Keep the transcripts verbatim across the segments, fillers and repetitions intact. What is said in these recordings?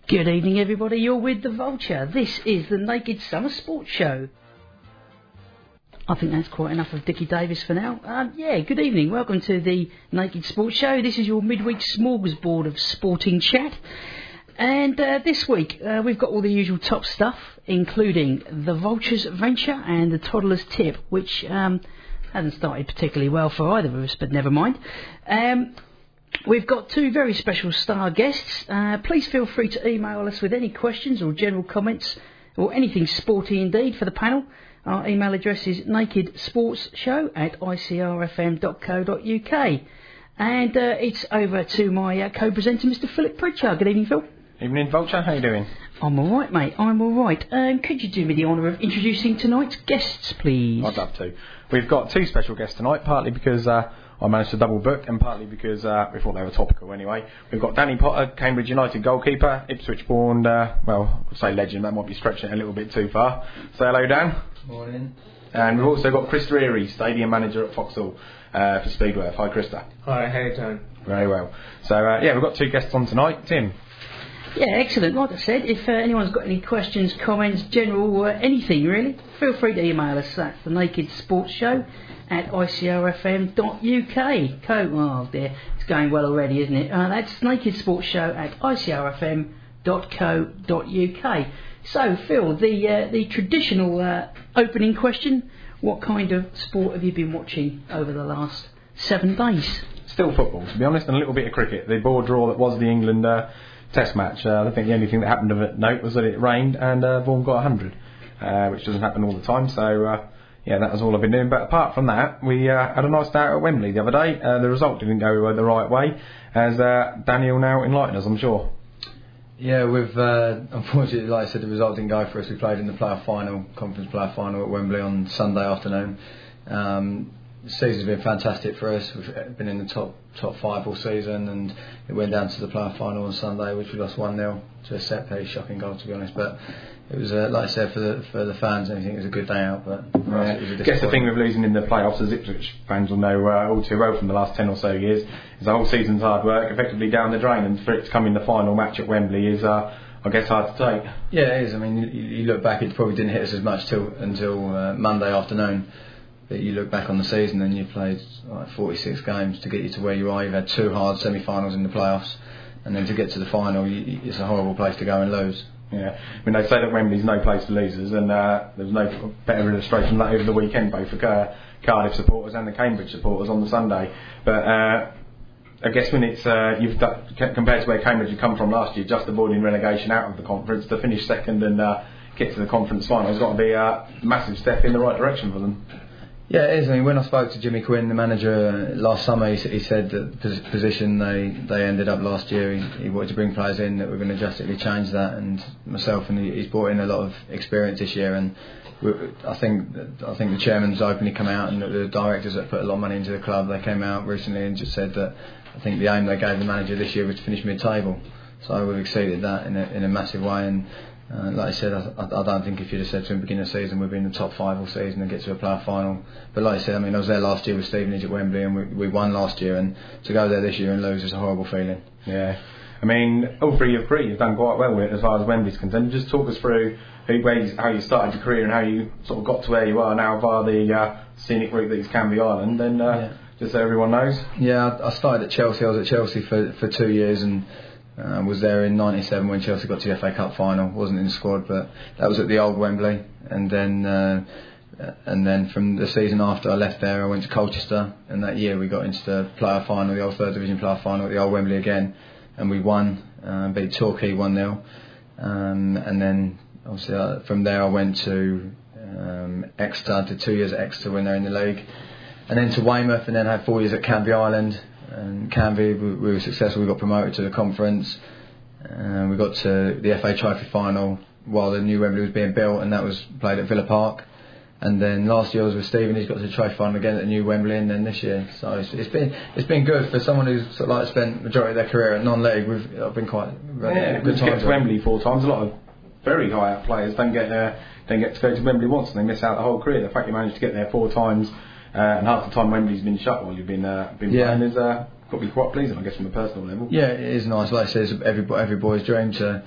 Good evening, everybody. You're with The Vulture. This is the Naked Summer Sports Show. I think that's quite enough of Dickie Davis for now. Um, yeah, good evening. Welcome to the Naked Sports Show. This is your midweek smorgasbord of sporting chat. And uh, this week, uh, we've got all the usual top stuff, including The Vulture's Venture and The Toddler's Tip, which um, hasn't started particularly well for either of us, but never mind. Um... We've got two very special star guests. Uh, please feel free to email us with any questions or general comments or anything sporty indeed for the panel. Our email address is nakedsportsshow at I C R F M dot co dot U K. And uh, it's over to my uh, co-presenter, Mister Philip Pritchard. Good evening, Phil. Evening, Vulture. How you doing? I'm all right, mate. I'm all right. Um, could you do me the honour of introducing tonight's guests, please? I'd love to. We've got two special guests tonight, partly because uh, I managed to double book and partly because uh, we thought they were topical anyway. We've got Danny Potter, Cambridge United goalkeeper, Ipswich-born, uh, well, I'll say legend, that might be stretching it a little bit too far. Say hello, Dan. Morning. And we've also got Krista Erie, stadium manager at Foxhall uh, for Speedworth. Hi, Krista. Hi, how you doing? Very well. So, uh, yeah, we've got two guests on tonight. Tim. Yeah, excellent. Like I said, if uh, anyone's got any questions, comments, general, uh, anything really, feel free to email us. That's the Naked Sports Show at I C R F M dot U K. Co- oh dear, it's going well already, isn't it? Uh, that's Naked Sports Show at I C R F M dot co dot U K. So, Phil, the uh, the traditional uh, opening question: what kind of sport have you been watching over the last seven days? Still football, to be honest, and a little bit of cricket. The ball draw that was the England Uh, Test match. Uh, I think the only thing that happened of it note was that it rained and uh, Vaughan got one hundred, uh, which doesn't happen all the time. So uh, yeah, that was all I've been doing. But apart from that, we uh, had a nice day out at Wembley the other day. Uh, the result didn't go uh, the right way, as uh, Daniel now enlightened us, I'm sure. Yeah, we've uh, unfortunately, like I said, the result didn't go for us. We played in the playoff final, conference playoff final at Wembley on Sunday afternoon. Um, The season's been fantastic for us. We've been in the top top five all season, and it went down to the playoff final on Sunday, which we lost one nil to a set piece, shocking goal to be honest. But it was, uh, like I said, for the for the fans, I think it was a good day out. But for us, it was a I guess the thing with losing in the playoffs, as Ipswich fans will know uh, all too well from the last ten or so years, is the whole season's hard work effectively down the drain, and for it to come in the final match at Wembley is, uh, I guess, hard to take. Yeah, it is. I mean, you, you look back, it probably didn't hit us as much till until uh, Monday afternoon. But you look back on the season and you've played like forty-six games to get you to where you are. You've had two hard semi-finals in the playoffs, and then to get to the final, you, it's a horrible place to go and lose. Yeah, I mean, they say that Wembley's no place for losers, and uh, there was no better illustration of that over the weekend, both for Car- Cardiff supporters and the Cambridge supporters on the Sunday. But uh, I guess when it's uh, you've done, compared to where Cambridge had come from last year, just avoiding relegation out of the conference, to finish second and uh, get to the conference final has got to be a massive step in the right direction for them. Yeah, it is. I mean, when I spoke to Jimmy Quinn, the manager, last summer, he, he said that the position they, they ended up last year, he, he wanted to bring players in that were going to drastically change that. And myself, and he, he's brought in a lot of experience this year. And we, I think I think the chairman's openly come out, and the directors that put a lot of money into the club, they came out recently and just said that I think the aim they gave the manager this year was to finish mid-table. So we've exceeded that in a, in a massive way. And Uh, like I said, I, I don't think if you'd have said to him beginning of the season we'd be in the top five all season and get to a playoff final. But like I said, I mean, I was there last year with Stevenage at Wembley, and we, we won last year, and to go there this year and lose is a horrible feeling. Yeah, I mean, all three of three you've done quite well with it as far as Wembley's concerned. Just talk us through who, where you, how you started your career and how you sort of got to where you are now via the uh, scenic route that is Canvey Island, and uh, yeah. just so everyone knows. Yeah, I, I started at Chelsea. I was at Chelsea for, for two years and Uh, was there in ninety-seven when Chelsea got to the F A Cup final. Wasn't in the squad, but that was at the old Wembley. And then, uh, and then from the season after I left there, I went to Colchester. And that year we got into the playoff final, the old third division playoff final at the old Wembley again, and we won. Uh, beat Torquay one nil. Um, and then obviously uh, from there I went to um, Exeter. Did two years at Exeter when they're in the league, and then to Weymouth, and then had four years at Canvey Island. And Canvey, we, we were successful. We got promoted to the conference, and we got to the F A Trophy final while the new Wembley was being built, and that was played at Villa Park. And then last year I was with Stephen. He's got to the Trophy final again at the new Wembley, and then this year. So it's, it's been it's been good for someone who's sort of like spent majority of their career at non-league. We've I've been quite yeah, good to get to Wembley four times. A lot of very high up players don't get there, don't get to go to Wembley once, and they miss out the whole career. The fact you managed to get there four times. Uh, and half the time Wembley's been shut while you've been uh, been yeah. playing is uh, got to be quite pleasing, I guess, from a personal level. Yeah, it is nice. Like I say, it's every every boy's dream to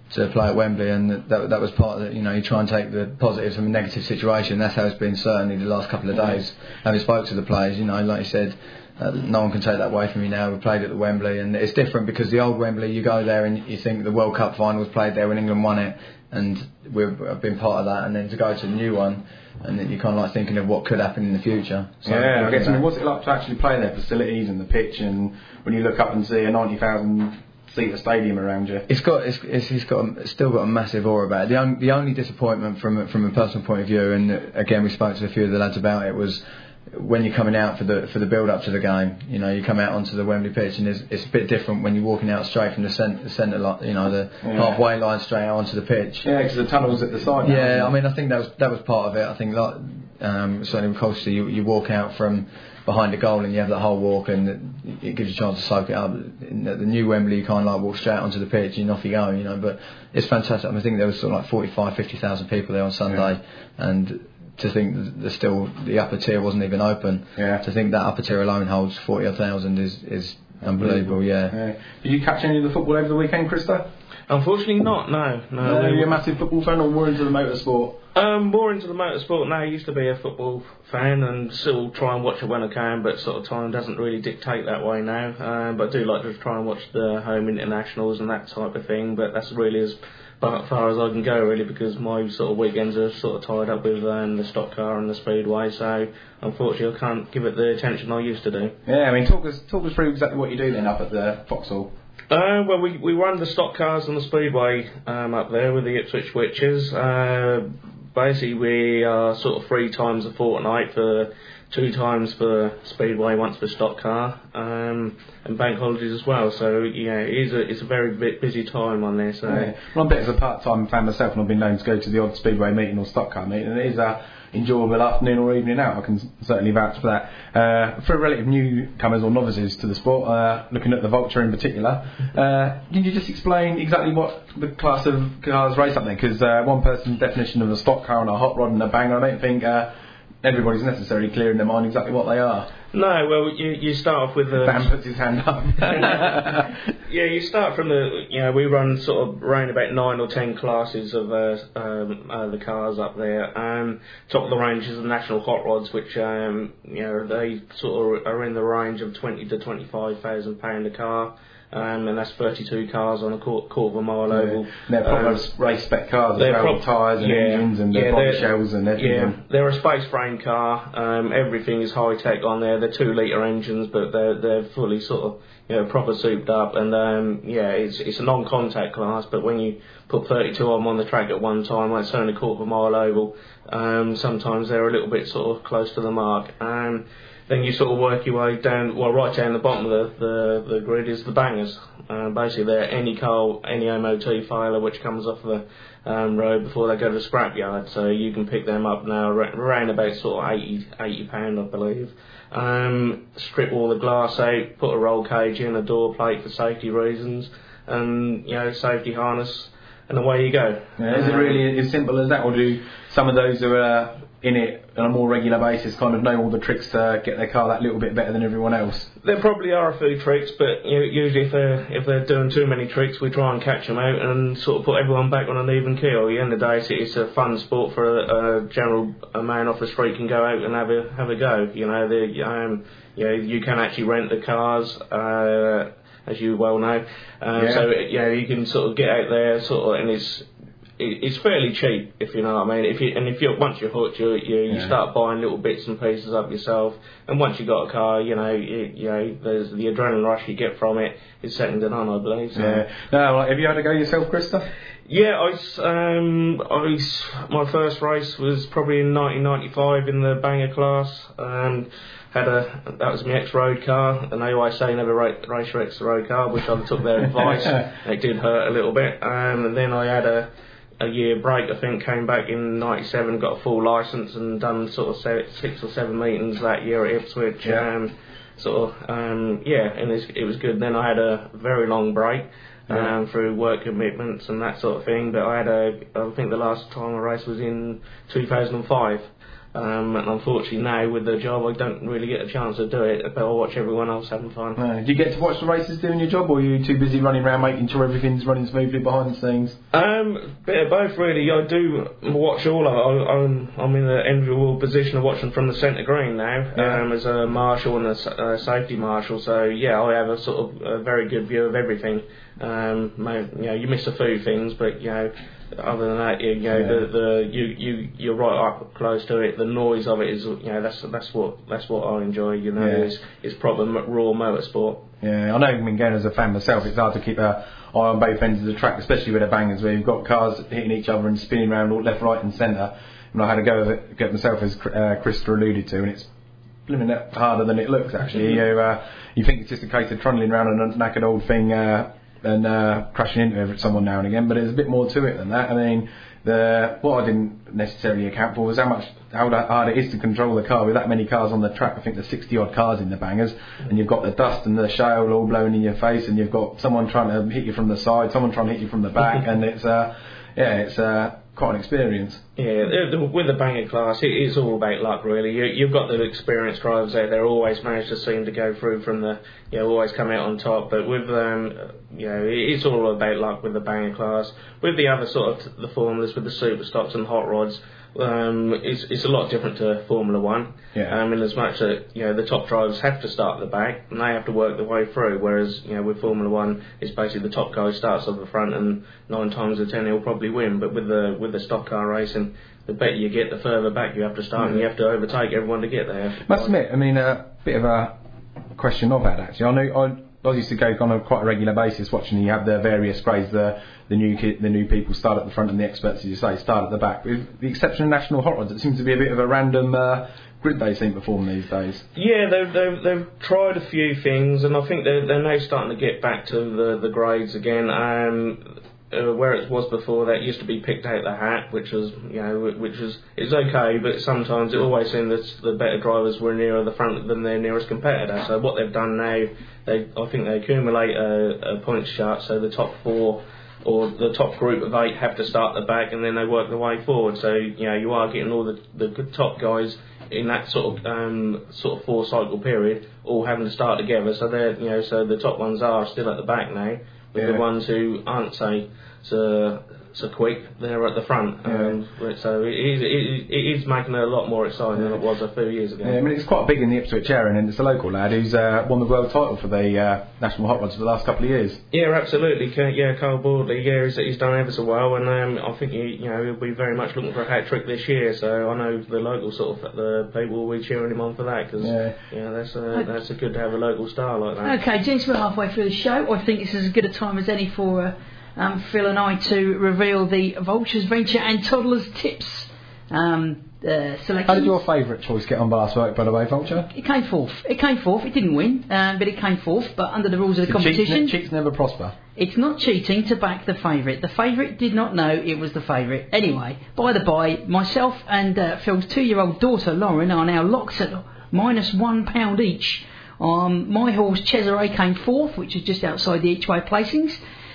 to play at Wembley, and that that was part of it. You know, you try and take the positives from a negative situation. That's how it's been certainly the last couple of days. Having spoke to the players, you know, like you said, uh, no one can take that away from you now. We played at the Wembley, and it's different because the old Wembley, you go there and you think the World Cup final was played there when England won it, and we've been part of that. And then to go to the new one, and then you're kind of like thinking of what could happen in the future. So, yeah, I guess. I mean, what's it like to actually play in their facilities and the pitch, and when you look up and see a ninety thousand seater stadium around you? It's got, it's, it's, it's got, a, it's still got a massive aura about it. The only, the only disappointment from from a personal point of view, and again we spoke to a few of the lads about it, was when you're coming out for the for the build up to the game. You know, you come out onto the Wembley pitch, and it's, it's a bit different when you're walking out straight from the centre, the centre line, you know, the yeah. halfway line straight out onto the pitch. Yeah, because the tunnel's at the side. Yeah, now, I mean, I think that was that was part of it. I think like um, certainly with Colchester, you you walk out from behind the goal and you have the whole walk, and it gives you a chance to soak it up. In the new Wembley, you kind of like walk straight onto the pitch and off you go, you know. But it's fantastic. I, mean, I think there was sort of like forty-five, fifty thousand people there on Sunday, yeah. and to think that still the upper tier wasn't even open. Yeah. To think that upper tier alone holds forty odd thousand is is unbelievable. Yeah. yeah. Did you catch any of the football over the weekend, Krista? Unfortunately not, no. no, no are you a massive football fan or more into the motorsport? Um, more into the motorsport now. I used to be a football fan and still try and watch it when I can, but sort of time doesn't really dictate that way now. Um, but I do like to try and watch the home internationals and that type of thing, but that's really as far as I can go, really, because my sort of weekends are sort of tied up with um, the stock car and the speedway, so unfortunately I can't give it the attention I used to do. Yeah, I mean, talk us, talk us through exactly what you do then up at the Vauxhall. Uh, well, we we run the stock cars on the speedway um, up there with the Ipswich Witches. Uh, basically, we are sort of three times a fortnight for two times for speedway, once for stock car, um, and bank holidays as well. So yeah, it is a it's a very bit busy time on there. So yeah. Well, I'm a bit as a part-time fan myself, and I've been known to go to the odd speedway meeting or stock car meeting, and it is a enjoyable afternoon or evening out. I can certainly vouch for that. Uh, for relative newcomers or novices to the sport, uh, looking at the Vulture in particular, uh, can you just explain exactly what the class of cars race up there? Because uh, one person's definition of a stock car and a hot rod and a banger, I don't think uh, everybody's necessarily clear in their mind exactly what they are. No, well, you you start off with the... Dan puts his hand up. Yeah, you start from the... You know, we run sort of around about nine or ten classes of uh, um, uh, the cars up there. Um, top of the range is the National Hot Rods, which, um, you know, they sort of are in the range of twenty to twenty-five thousand pounds a car. Um, and that's thirty-two cars on a quarter, quarter of a mile yeah. oval. They're proper um, race spec cars as well, tyres and yeah, engines and yeah, body shells and everything. Yeah, they're a space frame car. Um, everything is high tech on there. They're two litre engines, but they're they're fully sort of, you know, proper souped up. And um, yeah, it's it's a non-contact class. But when you put thirty-two of them on the track at one time, like it's only a quarter of a mile oval. Um, sometimes they're a little bit sort of close to the mark. Um, Then you sort of work your way down, well, right down the bottom of the, the, the grid is the bangers. Uh, basically, they're any car, any M O T failure which comes off the um, road before they go to the scrapyard. So you can pick them up now around about sort of eighty pounds, I believe. Um, strip all the glass out, put a roll cage in, a door plate for safety reasons, and, you know, safety harness, and away you go. Yeah, is it really as simple as that, or do some of those who are in it on a more regular basis kind of know all the tricks to get their car that little bit better than everyone else? There probably are a few tricks, but you know, usually if they're if they're doing too many tricks, we try and catch them out and sort of put everyone back on an even keel. At the end of the day, it's, it's a fun sport for a, a general a man off the street can go out and have a have a go. You know, the um, you know, you can actually rent the cars. Uh, as you well know, um, yeah. so yeah, you can sort of get out there, sort of, and it's it's fairly cheap, if you know what I mean. If you and if you once you're hooked, you you, you yeah. start start buying little bits and pieces up yourself. And once you got a car, you know, you, you know, there's the adrenaline rush you get from it is second to none, I believe. So. Yeah. No, have you had a go yourself, Krista? Yeah, I um I my first race was probably in nineteen ninety-five in the banger class. Um, had a that was my ex-road car, and they always say never race your ex-road car, which I took their advice. It did hurt a little bit, um, and then I had a. a year break, I think, came back in ninety-seven, got a full licence and done sort of se- six or seven meetings that year at Ipswich. Yeah. Um, sort of, um, yeah, and it's, it was good. Then I had a very long break um, yeah. through work commitments and that sort of thing, but I had a, I think the last time I raced was in two thousand five. Um, and unfortunately now with the job I don't really get a chance to do it, but I watch everyone else having fun. No. Do you get to watch the races doing your job, or are you too busy running around making sure everything's running smoothly behind the scenes? Um, bit of both really. I do watch all of it. I, I'm, I'm in the enviable position of watching from the centre green now, yeah. um, as a marshal and a uh, safety marshal. So yeah, I have a sort of a very good view of everything. Um, you know, you miss a few things, but you know. Other than that, you, you know, yeah. the, the you you you're right up close to it. The noise of it is, you know, that's that's what that's what I enjoy. You know, yeah. is is proper raw motorsport. Yeah, I know. I mean, going as a fan myself, it's hard to keep an eye on both ends of the track, especially with the bangers where you've got cars hitting each other and spinning around all left, right, and centre. And I had a go of it, get myself, as uh, Christopher alluded to, and it's blimmin' that harder than it looks. Actually, you uh, you think it's just a case of trundling around a knackered old thing. Uh, and uh, crashing into someone now and again, but there's a bit more to it than that. I mean, the what I didn't necessarily account for was how much how hard it is to control the car with that many cars on the track. I think there's sixty odd cars in the bangers, and you've got the dust and the shale all blowing in your face, and you've got someone trying to hit you from the side, someone trying to hit you from the back, and it's uh, yeah, it's uh, quite an experience. Yeah, with the banger class, it is all about luck, really. You, you've got the experienced drivers out there, always manage to seem to go through from the, you know, always come out on top. But with, um, you know, it's all about luck with the banger class. With the other sort of the formulas, with the super stocks and hot rods, um, it's it's a lot different to Formula One. Yeah. Um, in as much that, you know, the top drivers have to start at the back and they have to work their way through. Whereas, you know, with Formula One, it's basically the top guy starts at the front, and nine times out of ten he'll probably win. But with the with the stock car racing, the better you get, the further back you have to start, mm. and you have to overtake everyone to get there. Must admit, I mean, a uh, bit of a question I've had actually. I know I. I used to go on a quite a regular basis watching. You have the various grades, the the new kid, the new people start at the front, and the experts, as you say, start at the back. With the exception of National Hot Rods, it seems to be a bit of a random uh, grid they seem to form these days. Yeah, they've, they've they've tried a few things, and I think they're they're now starting to get back to the the grades again. Um, Uh, where it was before, that used to be picked out the hat, which was, you know, which was it's okay, but sometimes it always seemed that the better drivers were nearer the front than their nearest competitor. So what they've done now, they I think they accumulate a, a points chart, so the top four or the top group of eight have to start at the back, and then they work their way forward. So you know you are getting all the the good top guys in that sort of um, sort of four cycle period, all having to start together. So they're you know so the top ones are still at the back now. With yeah. the ones who aren't say so so quick, they're at the front. Yeah. Um, so it is, it, it is making it a lot more exciting yeah. than it was a few years ago. Yeah, I mean it's quite big in the Ipswich area, and it's a local lad who's uh, won the world title for the uh, National Hot Rods for the last couple of years. Yeah, absolutely. Yeah, Carl Boardley. Yeah, he's, he's done ever so well, and um, I think he, you know he'll be very much looking for a hat trick this year. So I know the local sort of the people will be cheering him on for that, because yeah. yeah, that's uh, that's a good to have a local star like that. Okay, gents, we're halfway through the show. I think this is as good a time as any for uh, um, Phil and I to reveal the Vultures Venture and Toddlers Tips um, uh, selection. How did your favourite choice get on last week, by the way, Vulture? It came fourth. It came fourth. It didn't win, um, but it came fourth. But under the rules of the so competition, cheats, cheats never prosper. It's not cheating to back the favourite. The favourite did not know it was the favourite. Anyway, by the by, myself and uh, Phil's two-year-old daughter Lauren are now locked at minus one pound each. Um, my horse Cesare came fourth, which is just outside the each way placings,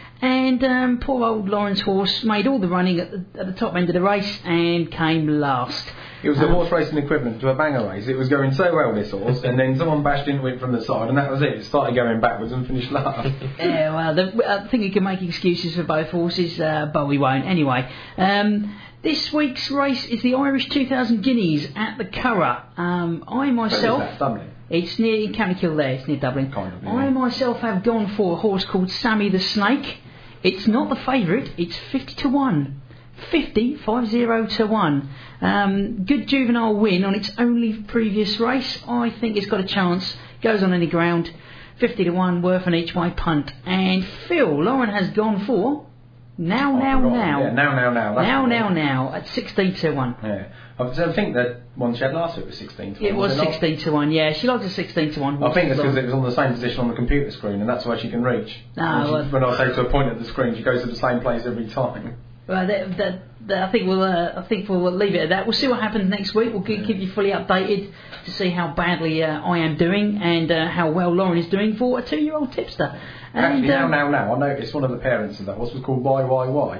and um, poor old Lauren's horse made all the running at the, at the top end of the race and came last. It was the um, horse racing equivalent to a banger race. It was going so well, this horse, and then someone bashed into it from the side, and that was it. It started going backwards and finished last. Yeah, well, the, I think you can make excuses for both horses, uh, but we won't. Anyway, um, this week's race is the Irish two thousand Guineas at the Curragh. Um, I myself... Where is that, Dublin? It's near County Kildare, it's near Dublin. Kind of, yeah. I myself have gone for a horse called Sammy the Snake. It's not the favourite, it's fifty to one. fifty, five zero to one. Um, good juvenile win on its only previous race. I think it's got a chance. Goes on any ground. fifty to one, worth an each way punt. And Phil, Lauren has gone for now, oh, now, right. now. Yeah, now, now, now. That's now, now, now at sixteen to one. Yeah. I think that one she had last week was sixteen to one. It was, was sixteen to one, yeah. She likes a sixteen to one. I think that's because it was on the same position on the computer screen, and that's where she can reach. No, when, she, when I take to a point at the screen, she goes to the same place every time. Well, that, that, that, I think we'll uh, I think we'll leave it at that. We'll see what happens next week. We'll keep, yeah. keep you fully updated to see how badly uh, I am doing and uh, how well Lauren is doing for a two-year-old tipster. And, Actually, now, um, now, now, I noticed one of the parents of that horse was called Y Y Y.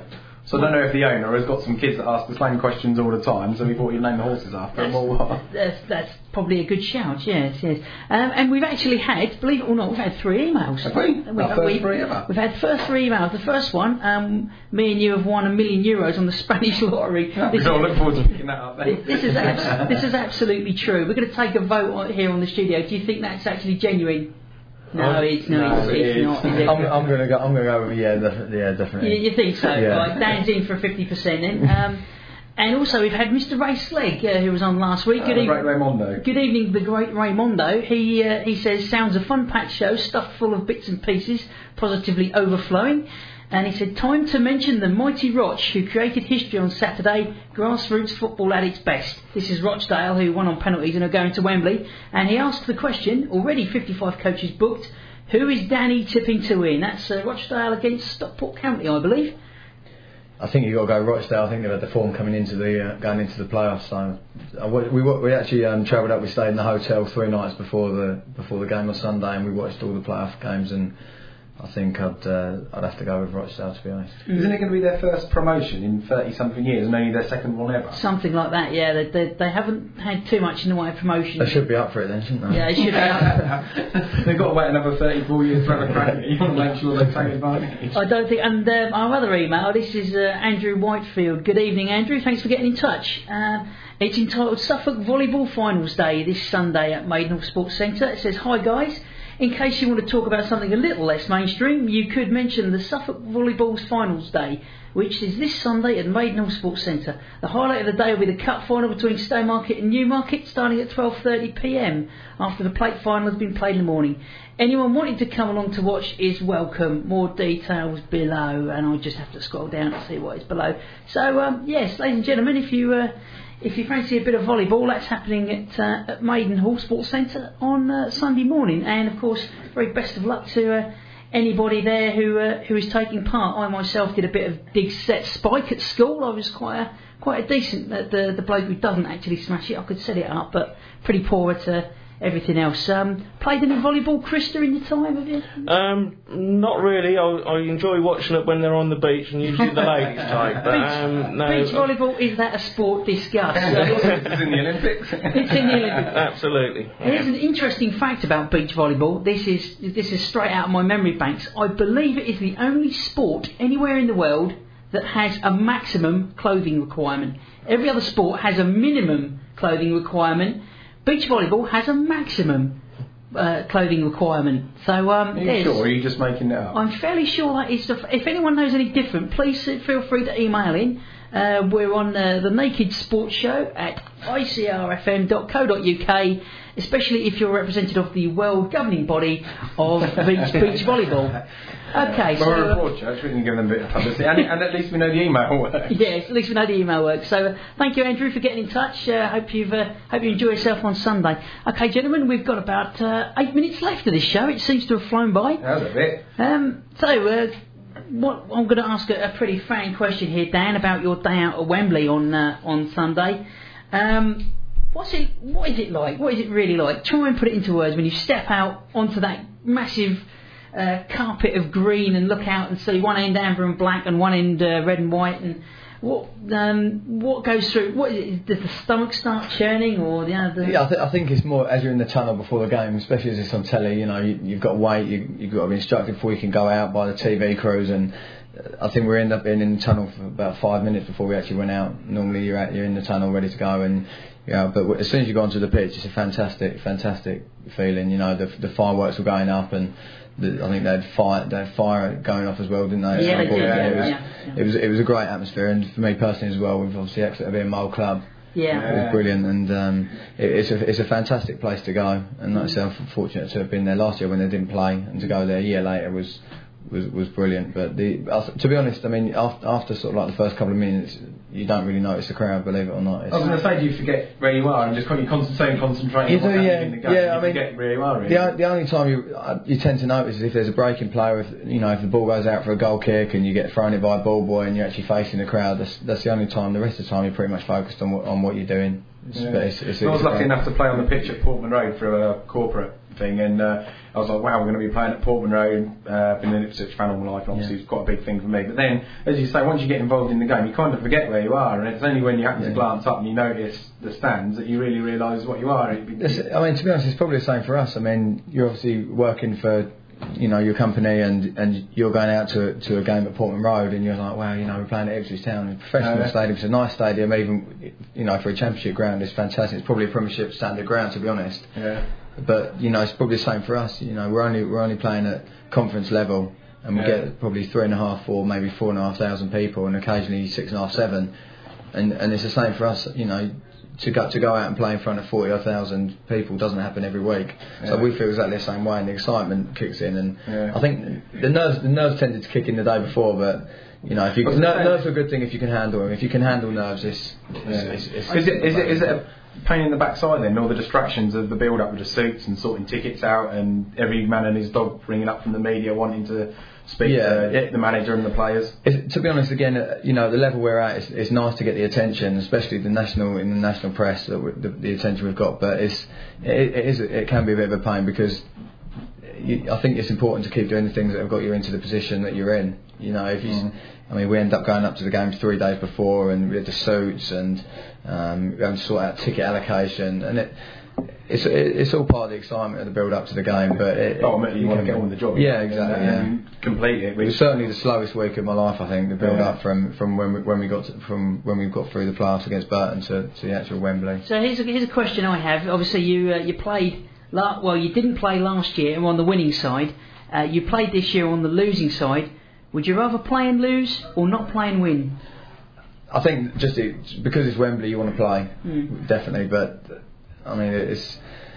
So I don't know if the owner has got some kids that ask the same questions all the time, so we thought he'd name the horses after them or what? That's, that's probably a good shout, yes, yes. Um, and we've actually had, believe it or not, we've had three emails. Have we? We've, Our first we've, three ever. we've had the first three emails. The first one, um, me and you have won a million euros on the Spanish lottery. Yeah, This I is- look forward to picking that up then. This is abs- this is absolutely true. We're going to take a vote on, here on the studio. Do you think that's actually genuine? No, Oh, it's no, no, it's, it it's is. not. Is it? I'm, I'm gonna go. I'm gonna go with yeah, def- yeah, definitely. You, you think so? Yeah. Right, Dan's in for fifty percent then. Um, and also we've had Mister Ray Slegg, uh, who was on last week. Uh, Good the evening. great Raimondo. Good evening, the great Raymondo. He uh, he says, sounds a fun-packed show, stuffed full of bits and pieces, positively overflowing. And he said, time to mention the mighty Roch, who created history on Saturday, grassroots football at its best. This is Rochdale, who won on penalties and are going to Wembley. And he asked the question, already fifty-five coaches booked, who is Danny tipping to win? That's uh, Rochdale against Stockport County, I believe. I think you've got to go Rochdale. I think they've had the form coming into the uh, going into the playoffs. So uh, we we, we actually um, travelled up. We stayed in the hotel three nights before the before the game on Sunday, and we watched all the playoff games. And I think I'd uh, I'd have to go with Rochdale, to be honest. Isn't it going to be their first promotion in thirty something years and only their second one ever? Something like that, yeah. They, they, they haven't had too much in the way of promotion. They should be up for it then, shouldn't they? Yeah, they should be up. They've got to wait another thirty-four years to have a crack at it. You want to make sure they take advantage. I don't think. And um, our other email, this is uh, Andrew Whitefield. Good evening, Andrew. Thanks for getting in touch. Uh, it's entitled Suffolk Volleyball Finals Day this Sunday at Maidenhead Sports Centre. It says, hi guys. In case you want to talk about something a little less mainstream, you could mention the Suffolk Volleyball's Finals Day, which is this Sunday at Maidenhead Sports Centre. The highlight of the day will be the cup final between Stowmarket and Newmarket, starting at twelve thirty p m after the plate final has been played in the morning. Anyone wanting to come along to watch is welcome. More details below, and I'll just have to scroll down to see what is below. So, um, yes, ladies and gentlemen, if you uh, if you fancy a bit of volleyball, that's happening at, uh, at Maidenhead Sports Centre on uh, Sunday morning. And of course, very best of luck to uh, anybody there who uh, who is taking part. I myself did a bit of dig set spike at school. I was quite a, quite a decent at the the bloke who doesn't actually smash it. I could set it up, but pretty poor at uh, everything else. Um, played any volleyball, Krista, in your time, have you? Um, not really. I, I enjoy watching it when they're on the beach, and usually the ladies take. But um, no, Beach volleyball, is that a sport discussed? It's in the Olympics. It's in the Olympics. Absolutely. Here's an interesting fact about beach volleyball. This is this is straight out of my memory banks. I believe it is the only sport anywhere in the world that has a maximum clothing requirement. Every other sport has a minimum clothing requirement. Beach volleyball has a maximum uh, clothing requirement. So, um, Are you there's- sure? Or are you just making it up? I'm fairly sure that is. The, if anyone knows any different, please feel free to email in. Uh, we're on uh, the Naked Sports Show at I C R F M dot co dot U K, especially if you're a representative of the world governing body of beach, beach volleyball. Okay, Well, so. we're a uh, broad church, we can give them a bit of publicity, and, and at least we know the email works. Yes, at least we know the email works. So uh, thank you, Andrew, for getting in touch. Uh, hope you've uh, hope you enjoy yourself on Sunday. Okay, gentlemen, we've got about uh, eight minutes left of this show. It seems to have flown by. That was a bit. Um, so, uh, what, I'm going to ask a, a pretty frank question here, Dan, about your day out at Wembley on uh, on Sunday. Um, what's it? What is it like? What is it really like? Try and put it into words when you step out onto that massive uh, carpet of green and look out and see one end amber and black and one end uh, red and white. And what um, what goes through? What is it? Does the stomach start churning, or the other? Yeah, I, th- I think it's more as you're in the tunnel before the game, especially as it's on telly. You know, you, you've got to wait. You, you've got to be instructed before you can go out by the T V crews, and I think we end up being in the tunnel for about five minutes before we actually went out. Normally, you're out, you're in the tunnel ready to go, and you know, but as soon as you go onto the pitch, it's a fantastic, fantastic feeling. You know, the the fireworks were going up, and the, I think they had fire, they had fire going off as well, didn't they? Yeah, they did, yeah, yeah, it was, yeah, yeah. it was, it was a great atmosphere, and for me personally as well, with obviously Exeter being my old club. Yeah. It was brilliant, and um, it, it's a it's a fantastic place to go. And like I said, I'm fortunate to have been there last year when they didn't play, and to go there a year later was was was brilliant. But the to be honest, I mean, after, after sort of like the first couple of minutes, you don't really notice the crowd, believe it or not. It's, I was going to say, do you forget where you are and just you concentrate and concentrate You on what's do, happening yeah. in the game? Yeah, you I mean, forget where you are, really. The, o- the only time you uh, you tend to notice is if there's a break in play, or if you know if the ball goes out for a goal kick and you get thrown it by a ball boy and you're actually facing the crowd. That's that's the only time. The rest of the time you're pretty much focused on what on what you're doing. It's, Yeah. but it's, it's, I was it's lucky great. enough to play on the pitch at Portman Road for a corporate thing, and uh, I was like, wow, we're going to be playing at Portman Road. Uh, been an Ipswich fan all my life, and obviously Yeah. it's quite a big thing for me. But then, as you say, once you get involved in the game, you kind of forget where you are, and it's only when you happen Yeah. to glance up and you notice the stands that you really realise what you are. It, It's, I mean, to be honest, it's probably the same for us. I mean, you're obviously working for, you know, your company, and, and you're going out to to a game at Portman Road, and you're like, wow, you know, we're playing at Ipswich Town, a professional Oh, yeah. stadium. It's a nice stadium, even, you know, for a championship ground, it's fantastic. It's probably a Premiership standard ground, to be honest. yeah. But you know, it's probably the same for us. You know, we're only we're only playing at conference level, and we Yeah. get probably three and a half, four, maybe four and a half thousand people, and occasionally six and a half, seven. And and it's the same for us. You know, to go to go out and play in front of forty odd thousand people doesn't happen every week. So Yeah. we feel exactly the same way, and the excitement kicks in. And Yeah. I think the nerves the nerves tended to kick in the day before, but. You know, if you What's ner- the thing? nerves are a good thing if you can handle them. If you can handle nerves, it's, it's, Yeah. it's, it's Is it is it is it a pain in the backside then? All the distractions of the build up with the suits and sorting tickets out, and every man and his dog ringing up from the media wanting to speak Yeah. to the manager and the players. It's, to be honest, again, uh, you know, the level we're at, it's, it's nice to get the attention, especially the national in the national press, that we, the, the attention we've got. But it's it, it is it can be a bit of a pain because you, I think it's important to keep doing the things that have got you into the position that you're in. You know, if you, Mm. I mean, we end up going up to the games three days before, and we had the suits, and um, we had to sort out ticket allocation, and it. It's it's all part of the excitement of the build up to the game, but it, Ultimately, you it want to can get be- on with the job. Yeah, exactly. And, Yeah. and complete it. It was With, certainly the slowest week of my life, I think, the build Yeah. up from, from when we when we got to, from when we got through the playoffs against Burton to, to the actual Wembley. So here's a, here's a question I have. Obviously, you uh, you played la- well. You didn't play last year on the winning side. Uh, you played this year on the losing side. Would you rather play and lose or not play and win? I think just it, because it's Wembley, you want to play, Mm. definitely. But I mean, it's.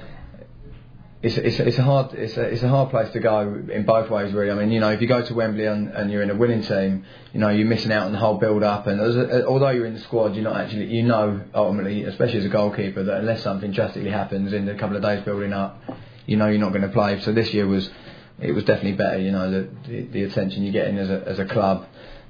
It's, it's, it's a hard it's a, it's a hard place to go in both ways, really. I mean, you know, if you go to Wembley and, and you're in a winning team, you know, you're missing out on the whole build-up. And as a, although you're in the squad, you're not actually, you know, ultimately, especially as a goalkeeper, that unless something drastically happens in the couple of days building up, you know, you're not going to play. So this year was it was definitely better. You know, the the, the attention you're getting as a as a club.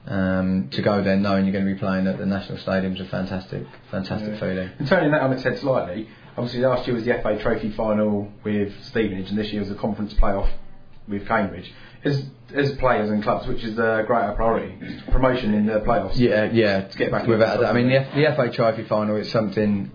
Um, to go there knowing you're going to be playing at the national stadium's a fantastic, fantastic Yeah. feeling. And turning that on its head slightly, obviously last year was the F A Trophy final with Stevenage, and this year was the conference playoff with Cambridge. As as players and clubs, which is the greater priority? Promotion in the playoffs. Yeah, yeah. To get back Without, into I mean, the, F, the F A Trophy final is something.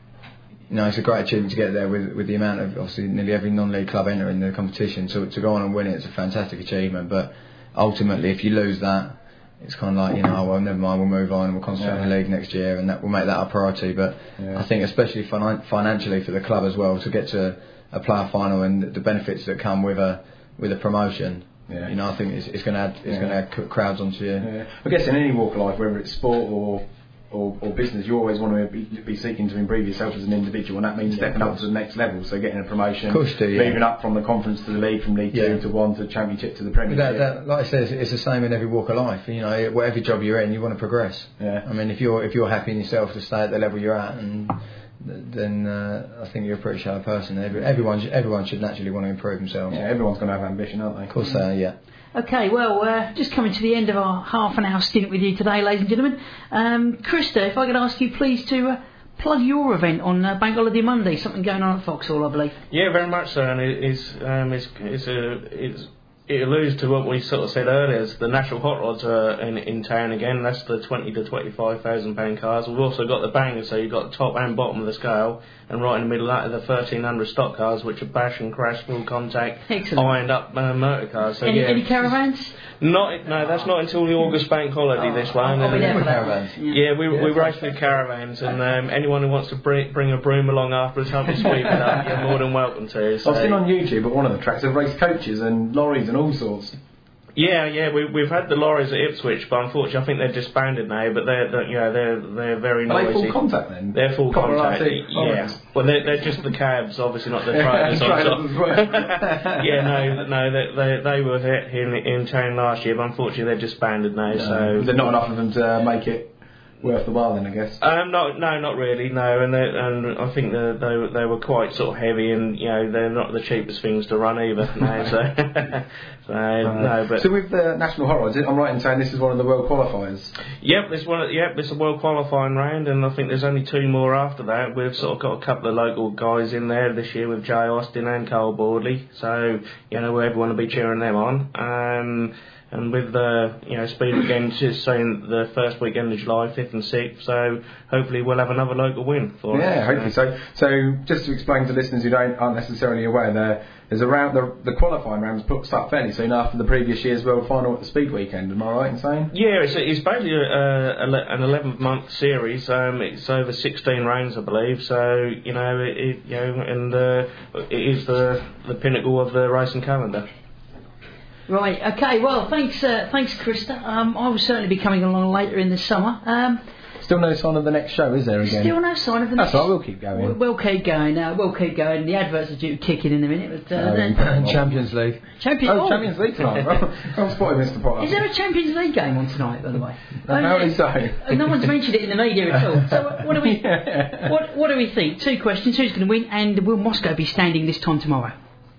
You know, it's a great achievement to get there with with the amount of obviously nearly every non-league club entering the competition. So to go on and win it, it's a fantastic achievement. But ultimately, if you lose that, it's kind of like, you know, oh, well, never mind, we'll move on and we'll concentrate Yeah. on the league next year, and that will make that a priority. But Yeah. I think, especially finan- financially for the club as well, to get to a player final and the benefits that come with a with a promotion. Yeah. You know, I think it's, it's going to add it's Yeah. going to add c- crowds onto you. Yeah. I guess in any walk of life, whether it's sport or or, or business, you always want to be, be seeking to improve yourself as an individual, and that means Yeah, stepping of up to the next level. So getting a promotion, Of course you do, yeah. moving up from the conference to the league, from League Yeah. Two to One to Championship to the But Premiership. that, that, like I said, it's, it's the same in every walk of life. You know, whatever job you're in, you want to progress. Yeah. I mean, if you're if you're happy in yourself to stay at the level you're at, and then uh, I think you're a pretty shallow person. Every, everyone everyone should naturally want to improve themselves. Yeah, everyone's going to have ambition, aren't they? Of course, uh, yeah. Okay, well, uh, just coming to the end of our half an hour stint with you today, ladies and gentlemen. Um, Krista, if I could ask you please to uh, plug your event on uh, Bank Holiday Monday, something going on at Foxhall, I believe. Yeah, very much so, and it is um, it's, it's a it's it alludes to what we sort of said earlier. It's the National Hot Rods are in, in town again. That's the twenty to twenty five thousand pound cars. We've also got the bangers, so you've got the top and bottom of the scale, and right in the middle of that are the thirteen hundred stock cars, which are bash and crash, full contact, Excellent. ironed up uh, motor cars. So Any, yeah, any caravans? not no, that's not until the August bank holiday. This one. I'll, I'll be there and, for that. Caravans. Yeah, we Yeah, we it's race with caravans, and um, anyone who wants to bring bring a broom along after the time we sweep it up, you're more than welcome to. So. I've seen on YouTube at one of the tracks they've raced coaches and lorries and all sorts. Yeah, yeah, we, we've had the lorries at Ipswich, but unfortunately, I think they're disbanded now. But they're, they're you know they're they're very Are noisy. they full contact then? They're full Proper contact. R T Yeah, lorries? well, they're, they're just the cabs, obviously not the Yeah, trailers. on trailers top. as well. Yeah, no, no, they they, they were here in, in town last year, but unfortunately they're disbanded now. So There's not enough of them to make it. worth the while then, I guess. Um, no, no, not really. No, and they, and I think they they they were quite sort of heavy, and you know they're not the cheapest things to run either. No, so so uh, no, but so with the National Hot Rods, I'm right in saying this is one of the world qualifiers. Yep, this one. Yep, this is a world qualifying round, and I think there's only two more after that. We've sort of got a couple of local guys in there this year with Jay Austin and Cole Boardley, so you know everyone will be cheering them on. Um, And with the you know speed again, just saying the first weekend of July, fifth and sixth, so hopefully we'll have another local win for yeah, us. Yeah, hopefully so. So just to explain to listeners who don't aren't necessarily aware, there there's a round the, the qualifying rounds booked up fairly soon after the previous year's world final at the Speed Weekend. Am I right in saying? Yeah, it's it's basically a, a, an eleven month series. Um, it's over sixteen rounds, I believe. So you know it, it you know and uh, it is the the pinnacle of the racing calendar. Right, okay, well, thanks, uh, thanks, Krista. Um, I will certainly be coming along later in the summer. Um, Still no sign of the next show, is there, again? Still no sign of the That's next... right, we'll keep going. We'll, we'll keep going now, we'll keep going. The adverts are due to kick in in a minute. But, uh, Oh, then- incredible. Champions League. Champions, Oh, oh, Champions League tonight. I'm spotting Mister Potter. Is there a Champions League game on tonight, by the way? Apparently so. Uh, no one's mentioned it in the media at all. So what, what do we Yeah. what, what do we think? Two questions. Who's going to win? And will Moscow be standing this time tomorrow?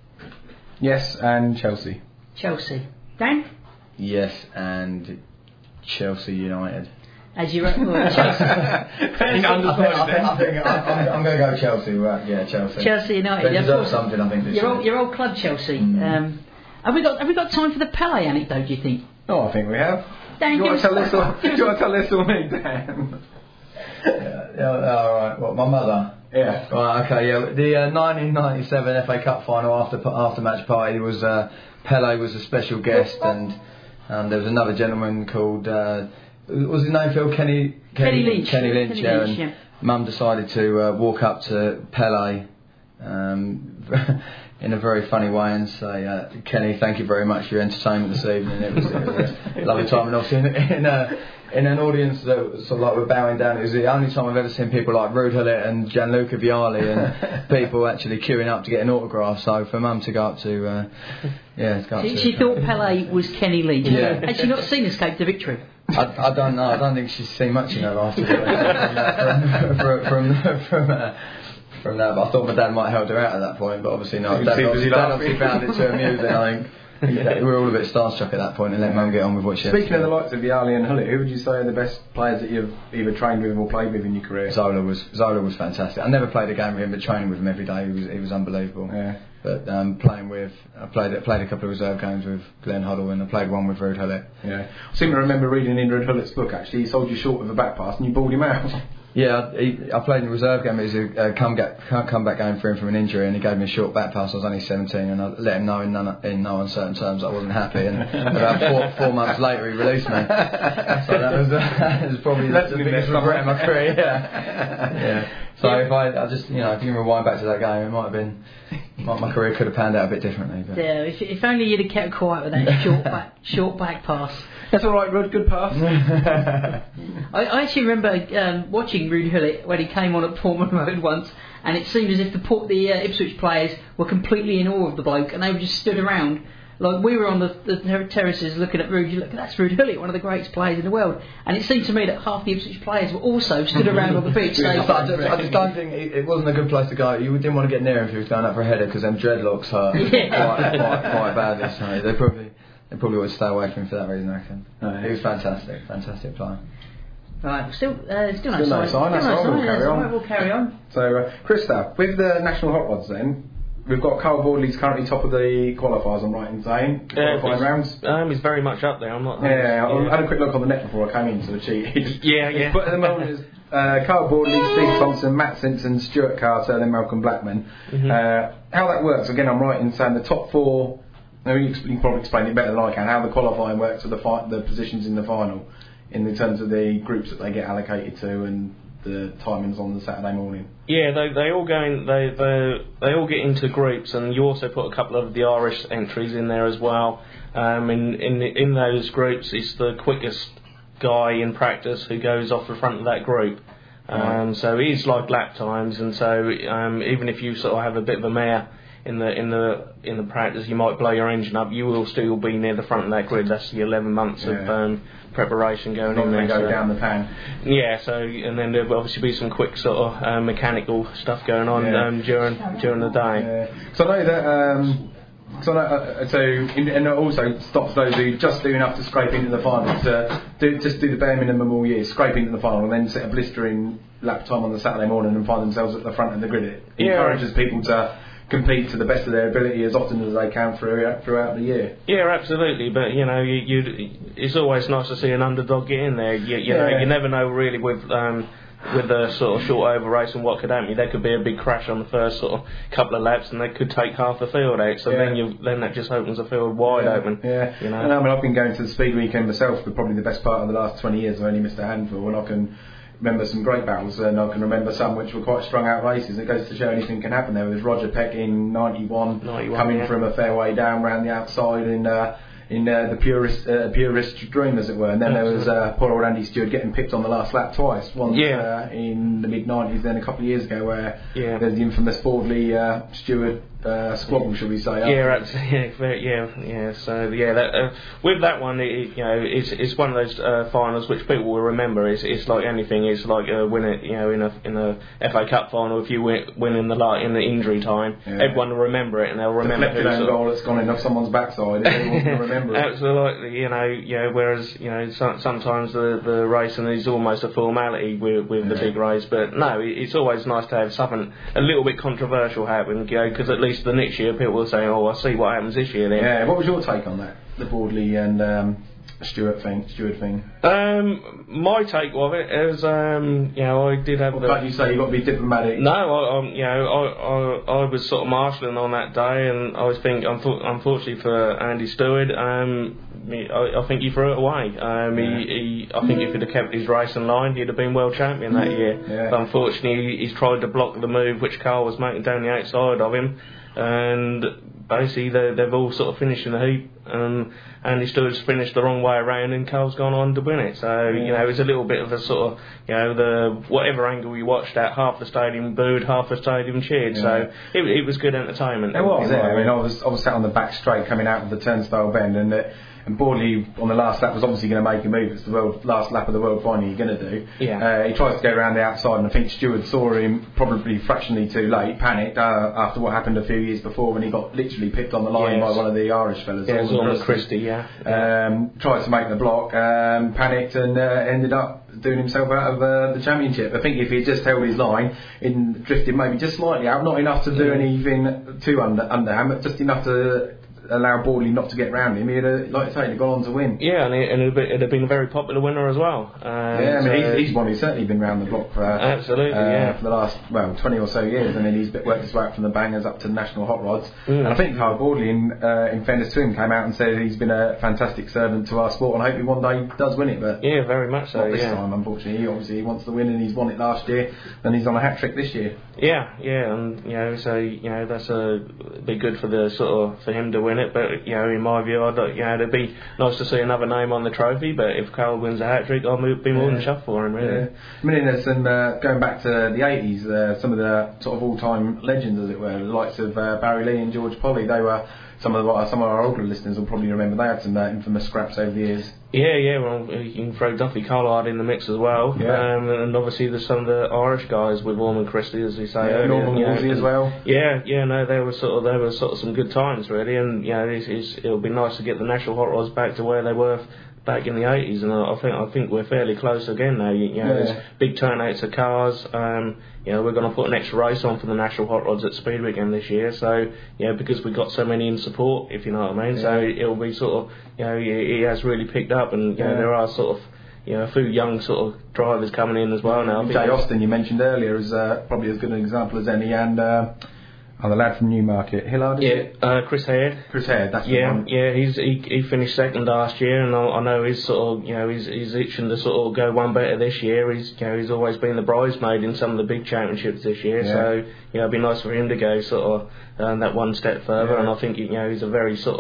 Yes, and Chelsea. Chelsea. Dan? Yes, and Chelsea United. As you reckon? Well, Chelsea, I think, I think I'm, I'm going to go Chelsea. Right? Yeah, Chelsea. Chelsea United. They Of deserve course. something, I think. This Your year. old, your old club, Chelsea. Mm. Um, have we got have we got time for the Pele anecdote? Do you think? Oh, I think we have. Dan, Do you give want to us- tell this all? Do give us you want to tell this all, me, Dan? Yeah, yeah, all right. What, my mother? Yeah. Right, okay, yeah. The uh, nineteen ninety-seven F A Cup final after after match party was uh, Pele was a special guest, and and there was another gentleman called uh, what was his name, Phil? Kenny Kenny Lynch. Kenny Lynch. Kenny yeah, Lynch, and yeah. Mum decided to uh, walk up to Pele um, in a very funny way and say, uh, Kenny, thank you very much for your entertainment this evening. It was, it was a lovely time, and obviously in, in a in an audience that was sort of like we're bowing down. It was the only time I've ever seen people like Ruud Gullit and Gianluca Vialli and people actually queuing up to get an autograph. So for Mum to go up to, uh, yeah, to go up She, to, she thought Pele was Kenny Lynch. Yeah. Had she not seen Escape to Victory? I, I don't know. I don't think she's seen much in her life to be honest, from from from, from, uh, from that. But I thought my dad might have held her out at that point, but obviously not. You Dad see, obviously, was he dad obviously found it too amusing. I think. Yeah, we were all a bit starstruck at that point and let Mum get on with what she had to Speaking of do. the likes of Vialli and Gullit, who would you say are the best players that you've either trained with or played with in your career? Zola was Zola was fantastic. I never played a game with him, but training with him every day, he was he was unbelievable. Yeah. But um, playing with, I played played a couple of reserve games with Glenn Hoddle, and I played one with Ruud Gullit. Yeah. I seem to remember reading in Ruud Gullit's book, actually, he sold you short with a back pass and you balled him out. Yeah, he, I played in the reserve game. It was a uh, come get, come back game for him from an injury, and he gave me a short back pass. I was only seventeen, and I let him know in, none, in no uncertain terms I wasn't happy. And about four, four months later, he released me. So that was, uh, that was probably the, the biggest regret in my career. Yeah. yeah. So Yeah. if I, I just, you know, if you can rewind back to that game, it might have been my, my career could have panned out a bit differently. But. Yeah, if, if only you'd have kept quiet with that short back short back pass. That's all right, Ruud, good pass. I, I actually remember um, watching Ruud Gullit when he came on at Portman Road once, and it seemed as if the Port, the uh, Ipswich players were completely in awe of the bloke, and they just stood around like we were on the, the ter- terraces looking at Ruud. You look, that's Ruud Gullit, one of the greatest players in the world. And it seemed to me that half the Ipswich players were also stood around on the pitch. I, saying, just, I just don't think it, it wasn't a good place to go. You didn't want to get near him if he was going up for a header because them dreadlocks hurt Yeah. quite, quite, quite badly. So they probably they probably would stay away from him for that reason. I reckon. Oh, yeah. He was fantastic, fantastic player. Right, still, uh, still no Still no sign. sign, that's Still all, no we'll sign, carry that's on. all right, we'll carry on. So, uh, Krista, with the National Hot Rods then, we've got Carl Boardley's currently top of the qualifiers, I'm right in saying, the Yeah, qualifying rounds. Um, he's very much up there. I'm not. Yeah, I had a quick look on the net before I came in to the cheat. Yeah, yeah. But at the moment it's uh, Carl Boardley, Steve Thompson, Matt Simpson, Stuart Carter, then Malcolm Blackman. Mhm. Uh, how that works, again, I'm right in saying the top four, I mean, you can probably explain it better than I can, how the qualifying works for the, fi- the positions in the final, in the terms of the groups that they get allocated to and the timings on the Saturday morning. Yeah, they they all go in. They they they all get into groups, and you also put a couple of the Irish entries in there as well. Um, in in the, in those groups, it's the quickest guy in practice who goes off the front of that group. Um, Right. So it is like lap times, and so um, even if you sort of have a bit of a mare in the in the in the practice you might blow your engine up, you will still be near the front of that grid. That's the eleven months yeah. of um, preparation going Not in there. Go so. down the pan. Yeah, so and then there'll obviously be some quick sort of uh, mechanical stuff going on yeah. um, during during the day. Yeah. So I know that. Um, So, uh, so in, and it also stops those who just do enough to scrape into the final to do, just do the bare minimum all year, scrape into the final, and then set a blistering lap time on the Saturday morning and find themselves at the front of the grid. It yeah. encourages people to compete to the best of their ability as often as they can throughout throughout the year. Yeah, absolutely. But you know, you, you it's always nice to see an underdog get in there. You, you yeah. know, you never know really with. Um, with a sort of short over race and what could happen, there could be a big crash on the first sort of couple of laps and they could take half the field out, so yeah. then you then that just opens the field wide yeah. open. Yeah, you know? And I mean, I've been going to the speed weekend myself for probably the best part of the last twenty years. I've only missed a handful, and I can remember some great battles, and I can remember some which were quite strung out races. It goes to show anything can happen. There was Roger Peck in ninety-one, ninety-one coming yeah. from a fair way down round the outside in uh, in uh, the purest uh, purest dream, as it were. And then there was uh, poor old Andy Stewart getting pipped on the last lap twice. Once yeah. uh, in the mid nineties, then a couple of years ago, where yeah. there's the infamous Bordley uh, Stewart uh, squabble, shall we say? Yeah, absolutely. Yeah, yeah, yeah. So yeah, that, uh, with that one, it, you know, it's it's one of those uh, finals which people will remember. It's it's like anything. It's like uh, win it, you know, in a in a F A Cup final. If you win, win in the in the injury time, yeah. everyone will remember it, and they'll remember the who's goal that's gone in off someone's backside. Everyone will remember it. Absolutely, you know, you know. Whereas you know, so, sometimes the the racing is almost a formality with with yeah. the big race, but no, it, it's always nice to have something a little bit controversial happen, you know, because at least the next year people will say, "Oh, I see what happens this year." Then, yeah. What was your take on that, the Bordley and um, Stewart thing? Stewart thing. Um, my take of it is, um, you know, I did have. Well, the, can't you say you got to be diplomatic? No, I, um, you know, I, I, I was sort of marshalling on that day, and I was thinking, unfortunately for Andy Stewart, um, I, I think he threw it away. Um, yeah. he, he, I think if he'd have kept his race in line, he'd have been world champion that year. Yeah. But unfortunately, he's tried to block the move which Carl was making down the outside of him, and basically they, they've all sort of finished in the heat. Um, Andy Stewart's finished the wrong way around, and Carl's gone on to win it. So yeah. you know, it was a little bit of a sort of, you know, the whatever angle you watched at, half the stadium booed, half the stadium cheered. Yeah. So it, it was good entertainment. It was. Yeah. I mean, I was I was sat on the back straight coming out of the turnstile bend, and it, and Bordley on the last lap was obviously going to make a move. It's the world, last lap of the world final you're going to do. Yeah. Uh, he tries to go around the outside, and I think Stewart saw him probably fractionally too late, panicked uh, after what happened a few years before when he got literally pipped on the line yes. by one of the Irish fellas. Yeah, Orman Christie, yeah. Um, tried to make the block, um, panicked, and uh, ended up doing himself out of uh, the championship. I think if he had just held his line, in drifted maybe just slightly out, not enough to do yeah. anything too under underhand, but just enough to allow Bordley not to get round him, he'd have, like I say, he'd gone on to win. Yeah, and, it, and it'd, be, it'd have been a very popular winner as well. Um, yeah, I mean, so he's, he's one who's certainly been round the block for, absolutely, uh, yeah. for the last, well, twenty or so years, and then he's worked his way up from the bangers up to the national hot rods. Mm. And I think Carl Bordley, in, uh, in fairness to him, came out and said he's been a fantastic servant to our sport, and I hope he one day does win it, but yeah, very much so. Not this yeah. time, unfortunately. He obviously he wants to win, and he's won it last year, and he's on a hat trick this year. Yeah, yeah, and you know, so you know, that's a be good for the sort of for him to win it, but you know, in my view, I'd you know, it'd be nice to see another name on the trophy. But if Carl wins a hat trick, I'll be more yeah. than chuffed for him, really. Yeah. I mean, there's some uh, going back to the eighties, uh, some of the sort of all-time legends, as it were, the likes of uh, Barry Lee and George Polly. They were some of the, some of our older listeners will probably remember they had some uh, infamous scraps over the years. Yeah, yeah, well, you can throw Duffy Collard in the mix as well. Yeah. Um, and obviously there's some of the Irish guys with Orman Christie, as we say yeah, earlier. Norman you know, Wolsey as well. Yeah, yeah, no, they were sort of they were sort of some good times, really, and you know, it's, it's, it'll be nice to get the national hot rods back to where they were back in the eighties, and I think I think we're fairly close again now. You, you know, yeah. there's big turnouts of cars. Um, you know, we're going to put an extra race on for the national hot rods at Speed Weekend this year. So, you know, because we've got so many in support, if you know what I mean. Yeah. So it'll be sort of, you know, it has really picked up, and you know, yeah. there are sort of, you know, a few young sort of drivers coming in as well now. I Jay think Austin, you mentioned earlier, is uh, probably as good an example as any, and. Uh, Oh, the lad from Newmarket, Hillard, is yeah, it? Uh, Chris Hare. Chris Hare, that's yeah, the one. yeah. He's he, he finished second last year, and I, I know he's sort of you know he's he's itching to sort of go one better this year. He's you know he's always been the bridesmaid in some of the big championships this year, Yeah. so you know it'd be nice for him to go sort of um, that one step further. Yeah. And I think you know he's a very sort of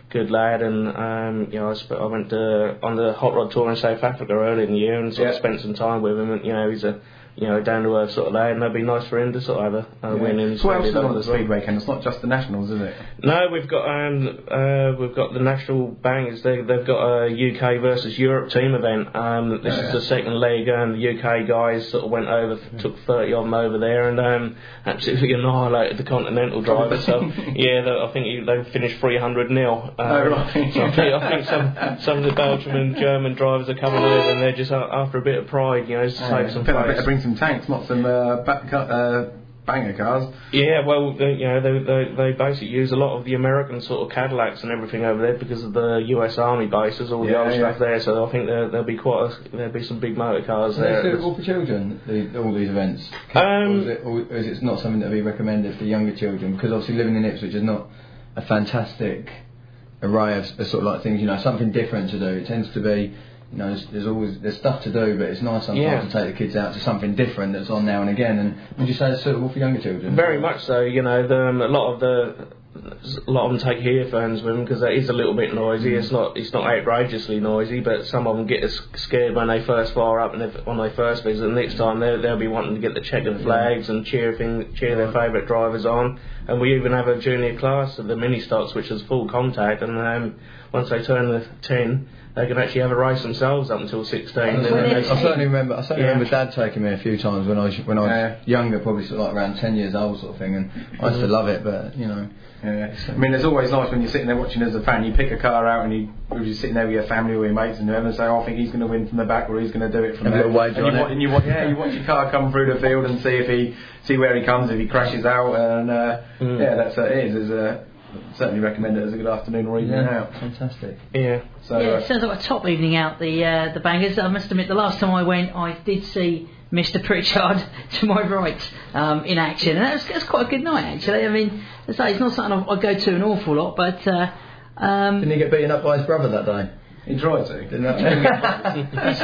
good lad, and um, you know, I, sp- I went to, on the hot rod tour in South Africa early in the year, and sort yeah. of spent some time with him. And you know, he's a you know down to earth sort of lad, and it'd be nice for him to sort of have a, a yeah. win in. So what else is on the as well. Speedway weekend? It's not just the nationals, is it? No, we've got um, uh, we've got the national bangers. They they've got a U K versus Europe team event. Um, this yeah. is the second leg, and the U K guys sort of went over, yeah. took thirty of them over there, and um, absolutely annihilated the continental drivers. So yeah, they, I think he, they finished three hundred nil. Um, oh right. So I think, I think some some of the Belgian and German drivers are coming in, and they're just after a bit of pride, you know, to save some I think I face. better bring some tanks, not some uh, back, uh, banger cars. Yeah, well, they, you know, they, they they basically use a lot of the American sort of Cadillacs and everything over there because of the U S Army bases, all the Yeah, old yeah. stuff there. So I think there there'll be quite a, there'll be some big motor cars Are there. they suitable for children, the, all these events? Um, or, is it, or is it not something that would be recommended for younger children? Because obviously living in Ipswich is not a fantastic array of, of sort of like things, you know, something different to do. It tends to be, you know, there's, there's always there's stuff to do, but it's nice sometimes Yeah. to take the kids out to something different that's on now and again. And would you say it's suitable for younger children? Very much so. You know, the, um, a lot of the a lot of them take earphones with them because it is a little bit noisy. It's not it's not outrageously noisy, but some of them get as scared when they first fire up and if, when they first visit. And next time they'll they'll be wanting to get the checkered flags and cheer thing, cheer their favourite drivers on. And we even have a junior class of the mini stocks, which is full contact. And um, once they turn the ten, they can actually have a race themselves up until sixteen. I, And then certainly, they, I certainly remember. I certainly Yeah. remember Dad taking me a few times when I was when I was Yeah. younger, probably sort of like around ten years old, sort of thing. And I used to love it, but you know. Yeah. I mean, it's always nice when you're sitting there watching as a fan. You pick a car out and you, or you're sitting there with your family or your mates and whoever, and say, oh, "I think he's going to win from the back, or he's going to do it from Have a there." little wager and, you on wa- it. and you watch, yeah, you watch your car come through the field and see if he, see where he comes, if he crashes out, and uh, Mm. yeah, that's what it is. Is uh, certainly recommend it as a good afternoon or evening out. Fantastic. yeah. So yeah, uh, it sounds like a top evening out, the uh, the bangers. I must admit, the last time I went, I did see Mister Pritchard to my right um, in action, and that was, that was quite a good night actually. I mean, as I say, it's not something I, I go to an awful lot, but uh, um, Didn't he get beaten up by his brother that day? he tried to. Didn't that? it's, uh,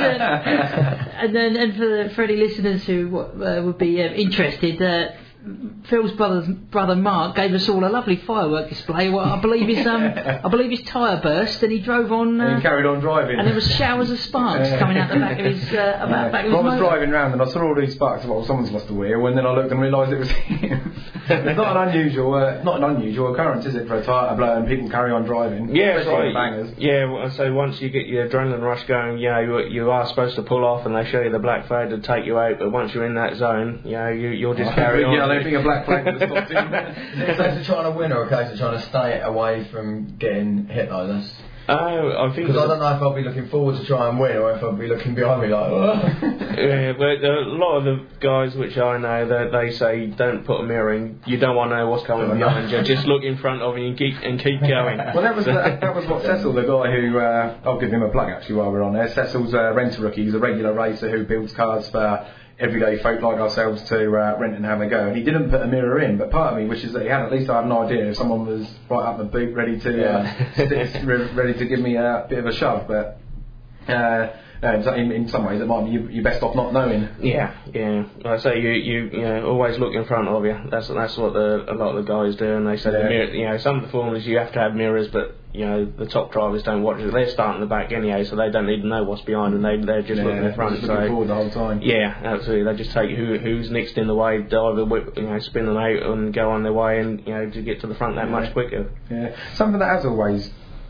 and then and for, the, for any listeners who uh, would be uh, interested, uh, Phil's brother's brother Mark gave us all a lovely firework display. Well, I believe his um, I believe his tyre burst, and he drove on. Uh, And he carried on driving. and there was showers of sparks Yeah. coming out the back of his uh, about Yeah. back of his Well, I was motor. driving round and I saw all these sparks. I thought, well, someone's lost a wheel, and then I looked and realised it was him. It's not an unusual, uh, not an unusual occurrence, is it, for a tyre to blow and people carry on driving? Yeah, Especially right. the bangers. Yeah, well, so once you get your adrenaline rush going, you know, you, you are supposed to pull off and they show you the black flag to take you out, but once you're in that zone, you know, you, you'll just carry on. Yeah, I don't think a black flag would have stopped him. Is it a case of trying to win or a case of trying to stay away from getting hit like this? Oh, I think... Because I don't know if I'll be looking forward to try and win or if I'll be looking behind me like, oh. Yeah, but a lot of the guys which I know, they, they say don't put a mirror in. You don't want to know what's coming behind you. Just look in front of you and keep and keep going. Well, that was the, that was what Cecil, the guy who uh, I'll give him a plug actually while we're on there. Cecil's a renter rookie. He's a regular racer who builds cars for everyday folk like ourselves to uh, rent and have a go. And he didn't put a mirror in, but part of me wishes that he had. At least I had an idea if someone was right up the boot, ready to uh, sit, ready to give me a bit of a shove. But uh, uh, in, in some ways, it might be you, you're best off not knowing. Yeah, yeah. Like I say, you, you, you know, always look in front of you. That's that's what the, a lot of the guys do. And they say, Yeah. the mirror, you know, some of the formulas you have to have mirrors, but you know, the top drivers don't watch it. They're starting the back anyway, so they don't need to know what's behind them. They they're just Yeah, looking in front. just looking So forward the whole time. yeah, absolutely. They just take who who's next in the way, dive a whip, you know, spin them out and go on their way, and you know, to get to the front that Yeah. much quicker. Yeah, something that has always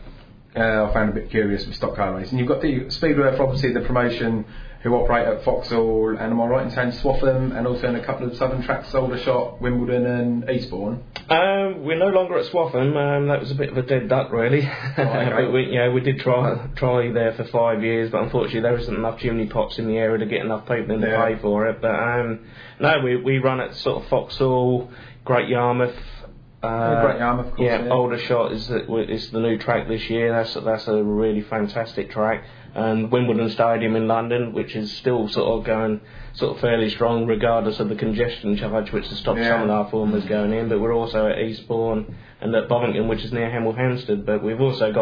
uh, I found a bit curious with stock car racing. You've got the Speedway, for obviously the promotion, who operate at Vauxhall, and am I right in saying Swaffham, and also in a couple of southern tracks, Aldershot, Wimbledon, and Eastbourne. Um, we're no longer at Swaffham. Um, that was a bit of a dead duck, really. okay. But we, you know, we did try try there for five years, but unfortunately there isn't enough chimney pots in the area to get enough people in to Yeah. pay for it. But um, no, we we run at sort of Vauxhall, Great Yarmouth. Uh, Great Yarmouth, of course. yeah, Yeah, Aldershot is the, is the new track this year. That's that's a really fantastic track. And Wimbledon Stadium in London, which is still sort of going sort of fairly strong, regardless of the congestion charge, which has stopped Yeah. some of our formers going in. But we're also at Eastbourne and at Bovington, which is near Hemel Hempstead. But we've also got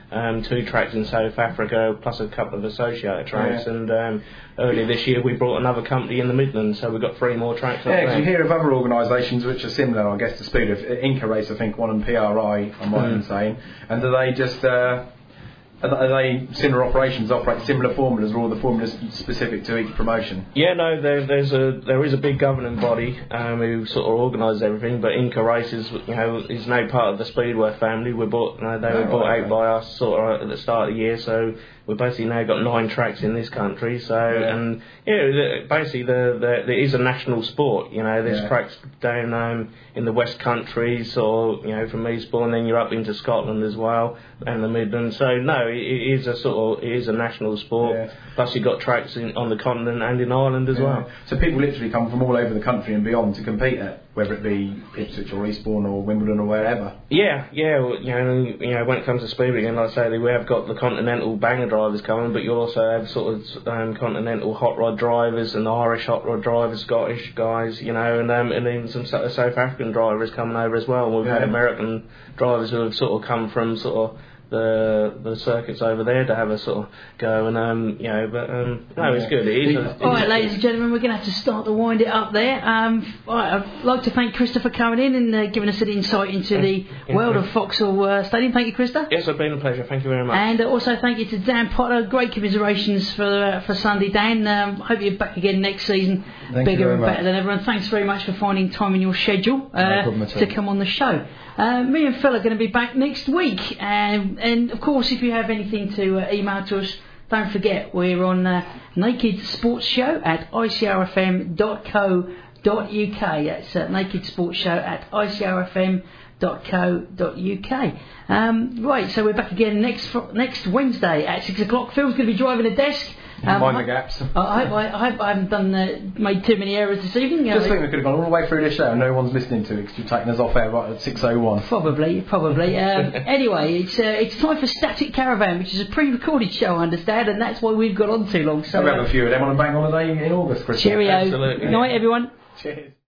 um, two tracks in South Africa, plus a couple of associated tracks. Yeah. And um, earlier this year we brought another company in the Midlands, so we've got three more tracks. Yeah, up because there. you hear of other organisations which are similar, I guess, to Speed. Of Inca Race, I think one and P R I, I'm right in saying. And do they just uh, are are they similar operations, operate similar formulas, or are the formulas specific to each promotion? Yeah, no, there, there's a there is a big governing body um, who sort of organises everything. But Inca Races, you know, is now part of the Speedway family. We bought, you know, they Oh, were bought right, out okay. by us sort of at the start of the year. So we've basically now got nine tracks in this country. So Yeah. and yeah, the, basically the, the there is a national sport. You know, there's Yeah. tracks down um, in the West Countries, or you know, from Eastbourne, and then you're up into Scotland as well, and the Midlands. So no, it, it is a sort of it is a national sport. Yeah. Plus you've got tracks in, on the continent and in Ireland as Yeah. well. So people literally come from all over the country and beyond to compete at, whether it be Ipswich or Eastbourne or Wimbledon or wherever. Yeah, yeah. Well, you know, you know, when it comes to speedway, again, like I say, we have got the continental banger drivers coming, but you also have sort of um, continental hot rod drivers and Irish hot rod drivers, Scottish guys, you know, and um, and then some South South African drivers coming over as well. We've had Yeah. American drivers who have sort of come from sort of the the circuits over there to have a sort of go, and um, you know, but um, no, it's good. It is. A, it All is right, a- ladies and gentlemen, we're going to have to start to wind it up there. Um, all right, I'd like to thank Krista for coming in and uh, giving us an insight into the Yeah. world of Vauxhall uh, Stadium. Thank you, Krista. Yes, it's been a pleasure. Thank you very much. And uh, also thank you to Dan Potter. Great commiserations for uh, for Sunday, Dan. Um, hope you're back again next season, Thank you bigger very and much. better than ever. And thanks very much for finding time in your schedule uh, problem at all. to come on the show. Uh, me and Phil are going to be back next week, um, and of course, if you have anything to uh, email to us, don't forget we're on uh, Naked Sports Show at I C R F M dot co dot U K. That's uh, Naked Sports Show at I C R F M dot co dot U K. Um, right, so we're back again next fr- next Wednesday at six o'clock. Phil's going to be driving a desk. Um, Mind I, the gaps. I, hope, I, I hope I haven't done uh, made too many errors this evening. Just Uh, think we could have gone all the way through this show and no one's listening to it because you've taken us off air right at six oh one. Probably, probably. Um, anyway, it's uh, it's time for Static Caravan, which is a pre-recorded show, I understand, and that's why we've got on too long. So, So we have uh, a few of them on a bank holiday in August, Chris. cheerio. Absolutely. Night, everyone. Cheers.